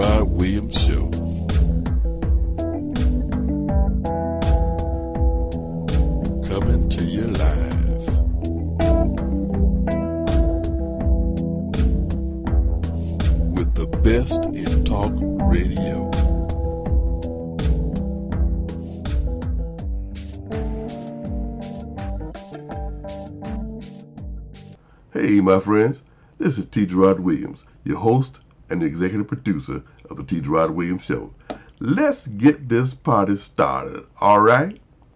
Rod Williams Show. Coming to you live. With the best in talk radio. Hey, my friends, this is T. Gerard Williams, your host and the executive producer of the T. Gerard Williams Show. Let's get this party started, all right?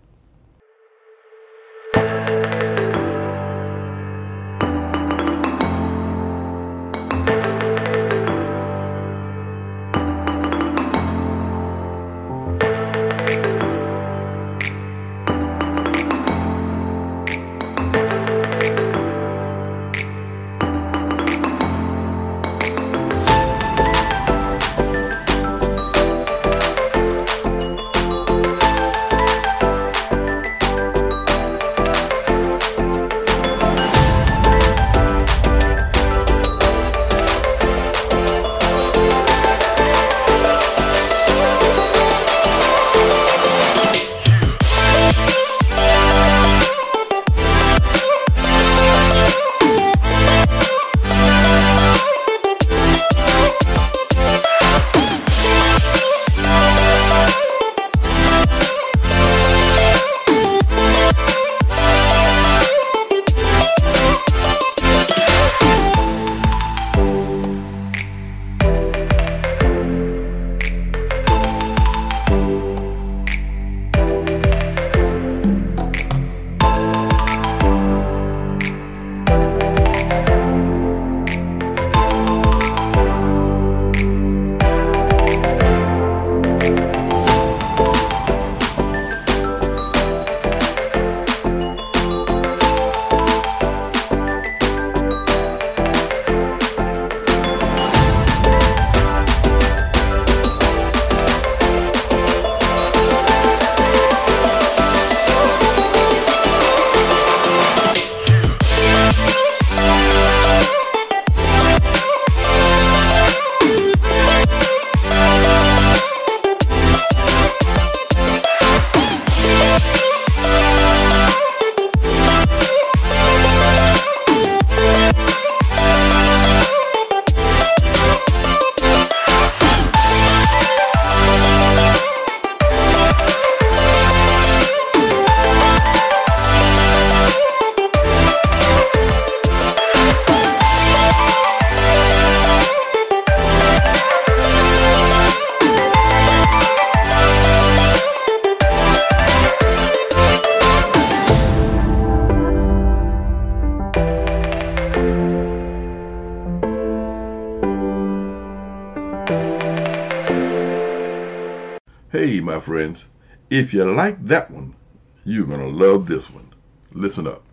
Hey, my friends, if you like that one, you're going to love this one. Listen up.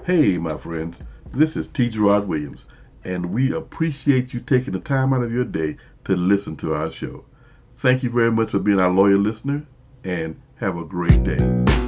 Hey, my friends, this is T. Gerard Williams, and we appreciate you taking the time out of your day to listen to our show. Thank you very much for being our loyal listener, and have a great day.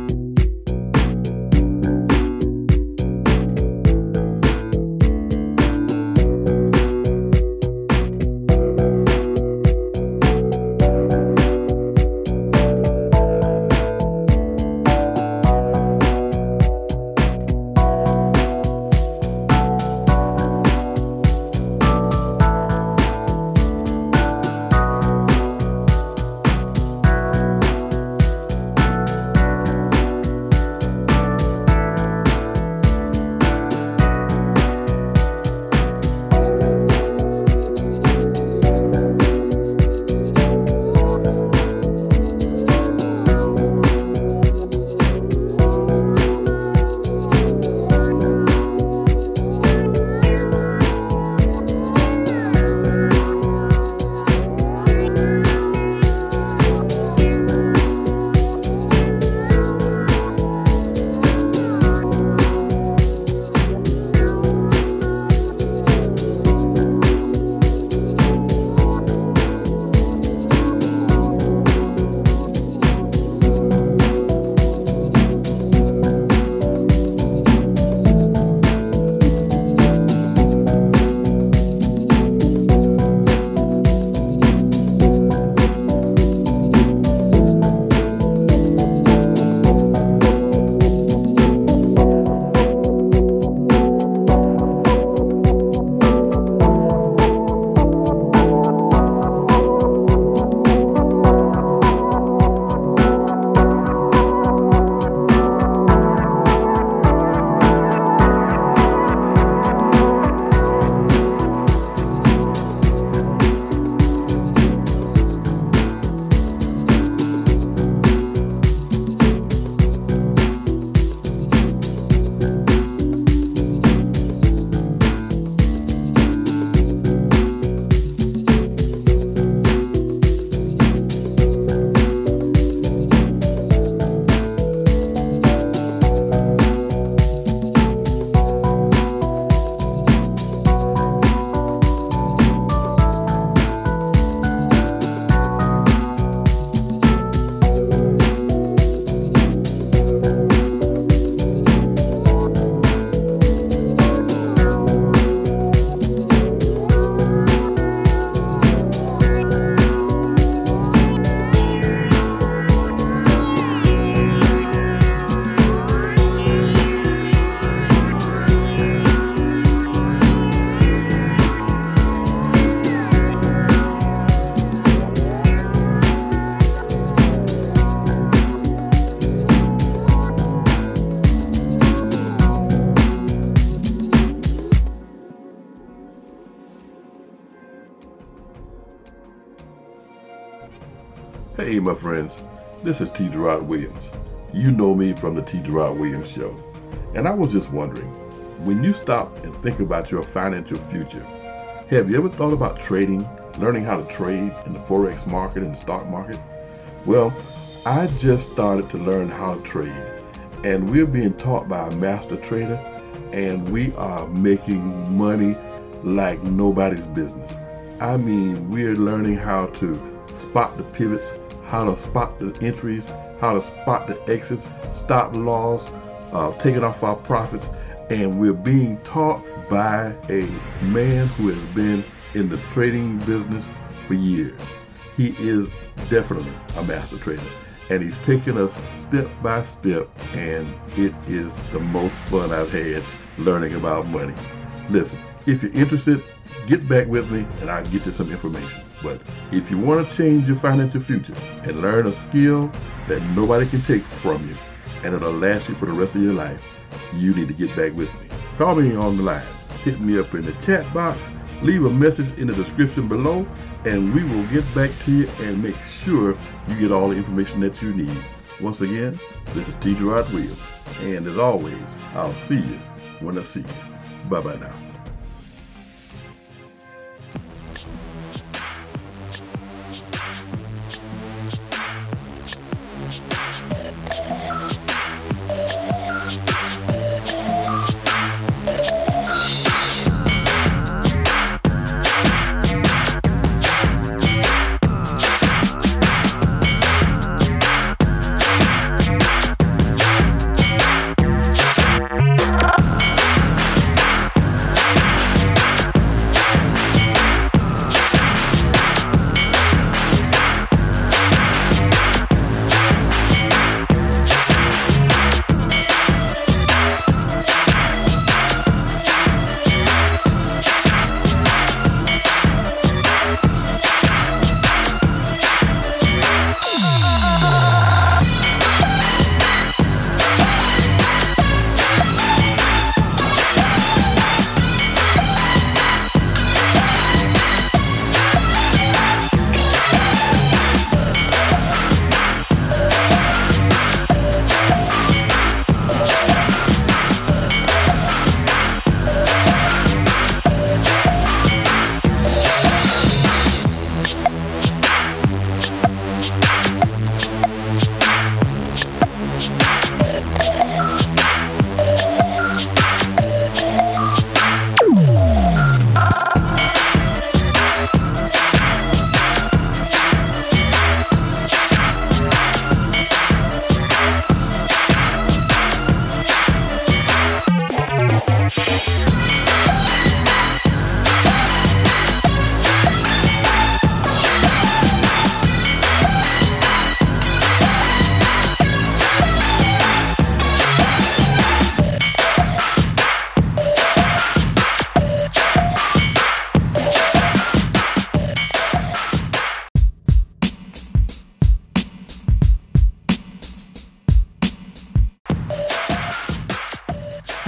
Hey, my friends, this is T. Gerard Williams. You know me from the T. Gerard Williams Show. And I was just wondering, when you stop and think about your financial future, have you ever thought about trading, learning how to trade in the Forex market and the stock market? Well, I just started to learn how to trade, and we're being taught by a master trader, and we are making money like nobody's business. I mean, we're learning how to spot the pivots, how to spot the entries, how to spot the exits, stop loss, taking off our profits, and we're being taught by a man who has been in the trading business for years. He is definitely a master trader, and he's taken us step by step, and it is the most fun I've had learning about money. Listen, if you're interested, get back with me and I'll get you some information. But if you want to change your financial future and learn a skill that nobody can take from you and it'll last you for the rest of your life, you need to get back with me. Call me on the line, hit me up in the chat box, leave a message in the description below, and we will get back to you and make sure you get all the information that you need. Once again, this is T. Gerard Williams, and as always, I'll see you when I see you. Bye-bye now.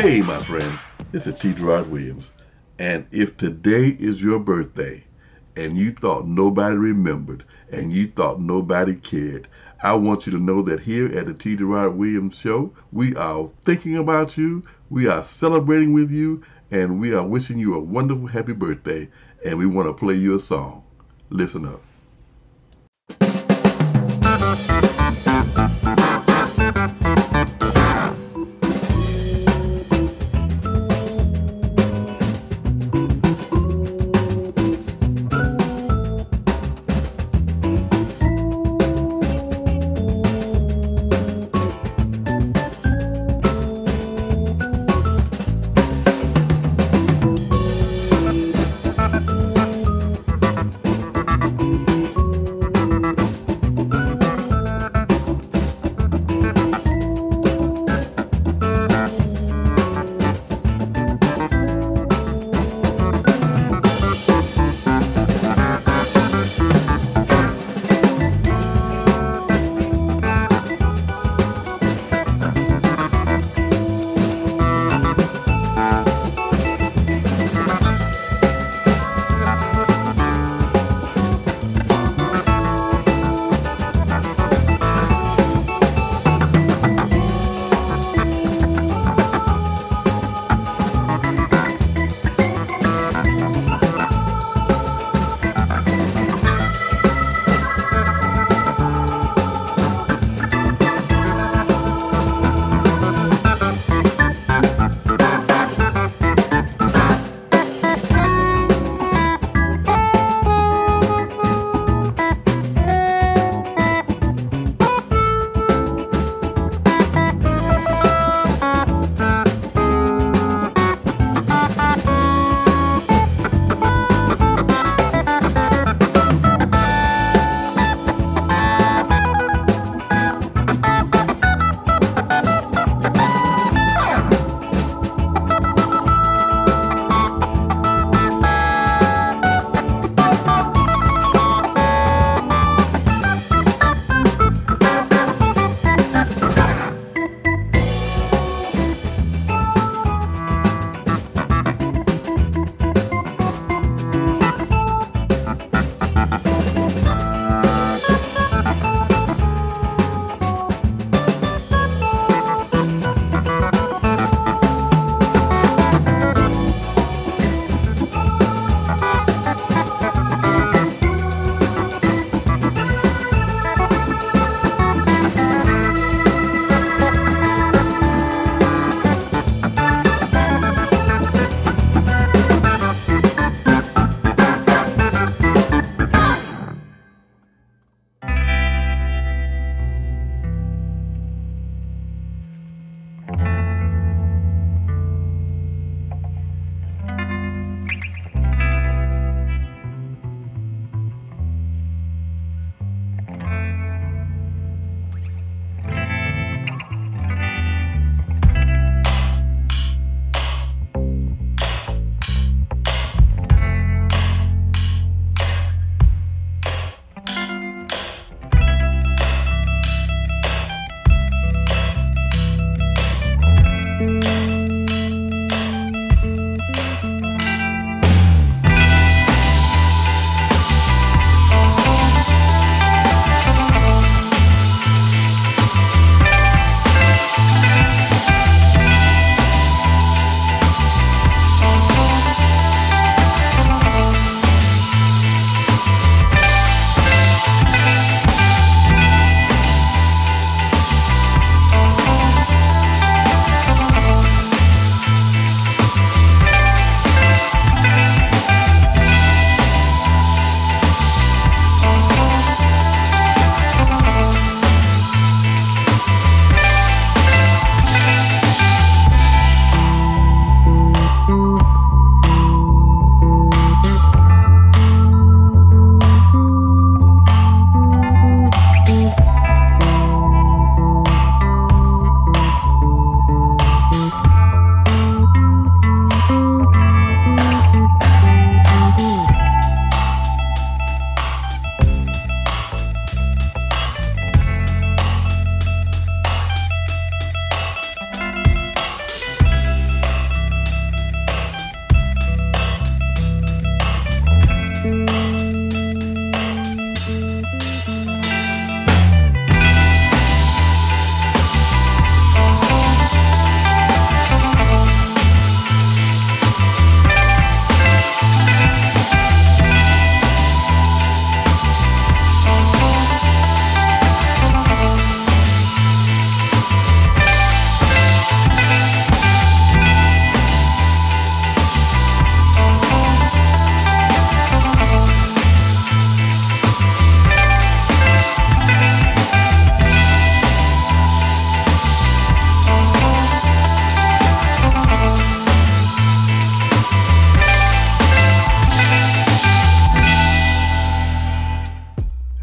Hey, my friends, this is T. Gerard Williams. And if today is your birthday and you thought nobody remembered and you thought nobody cared, I want you to know that here at the T. Gerard Williams Show, we are thinking about you, we are celebrating with you, and we are wishing you a wonderful happy birthday. And we want to play you a song. Listen up.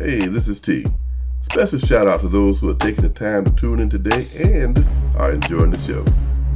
Hey, this is T. Special shout out to those who are taking the time to tune in today and are enjoying the show.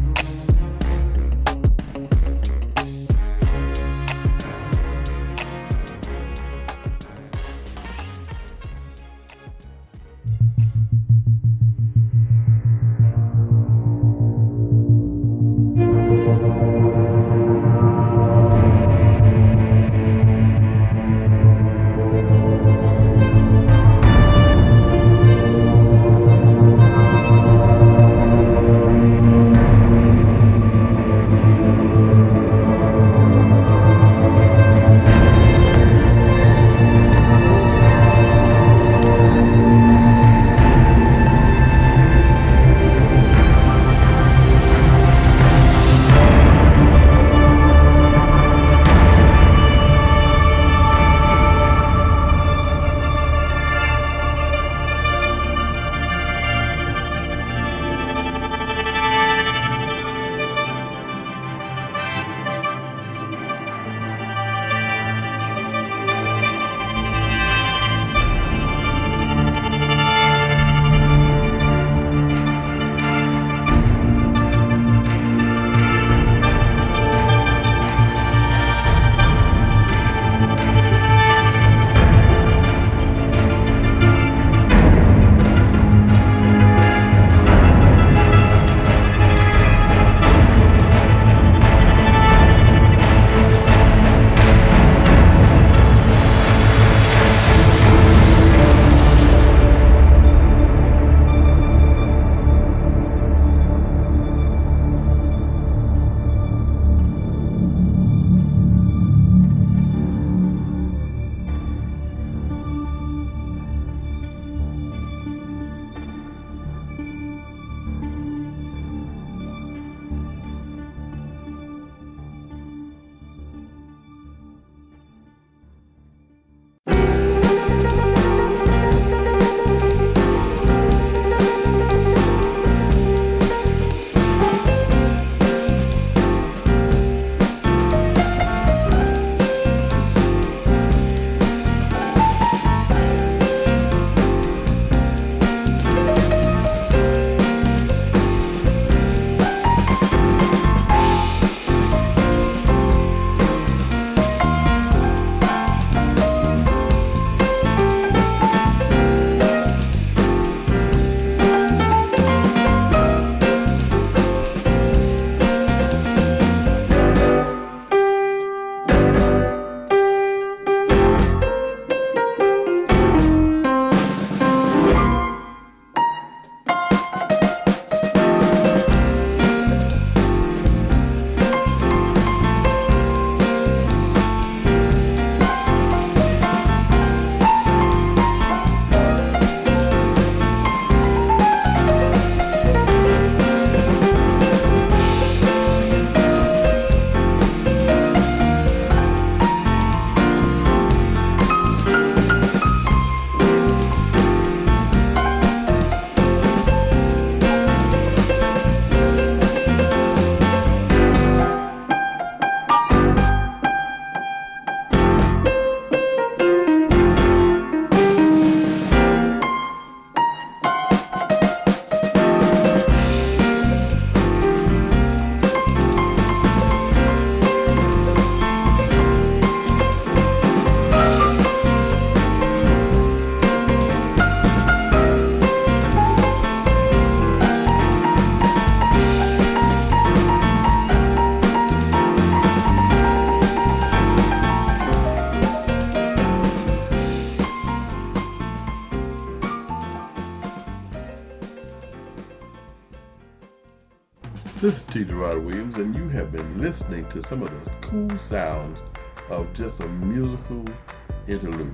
This is T. Gerard Williams, and you have been listening to some of the cool sounds of just a musical interlude.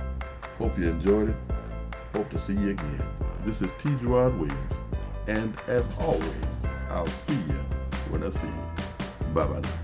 Hope you enjoyed it. Hope to see you again. This is T. Gerard Williams, and as always, I'll see you when I see you. Bye-bye now.